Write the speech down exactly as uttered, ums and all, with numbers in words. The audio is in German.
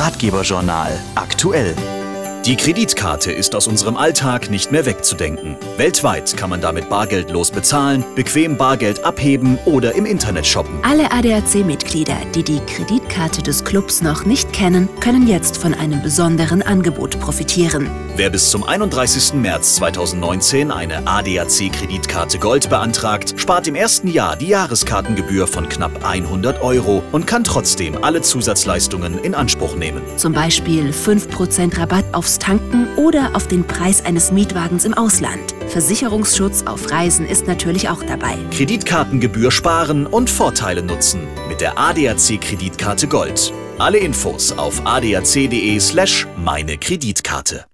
Ratgeberjournal aktuell. Die Kreditkarte ist aus unserem Alltag nicht mehr wegzudenken. Weltweit kann man damit bargeldlos bezahlen, bequem Bargeld abheben oder im Internet shoppen. Alle A D A C-Mitglieder, die die Kreditkarte des Clubs noch nicht kennen, können jetzt von einem besonderen Angebot profitieren. Wer bis zum einunddreißigsten März zweitausendneunzehn eine A D A C-Kreditkarte Gold beantragt, spart im ersten Jahr die Jahreskartengebühr von knapp hundert Euro und kann trotzdem alle Zusatzleistungen in Anspruch nehmen. Zum Beispiel fünf Prozent Rabatt aufs Tanken oder auf den Preis eines Mietwagens im Ausland. Versicherungsschutz auf Reisen ist natürlich auch dabei. Kreditkartengebühr sparen und Vorteile nutzen mit der A D A C-Kreditkarte Gold. Alle Infos auf a d a c punkt d e slash meine Kreditkarte.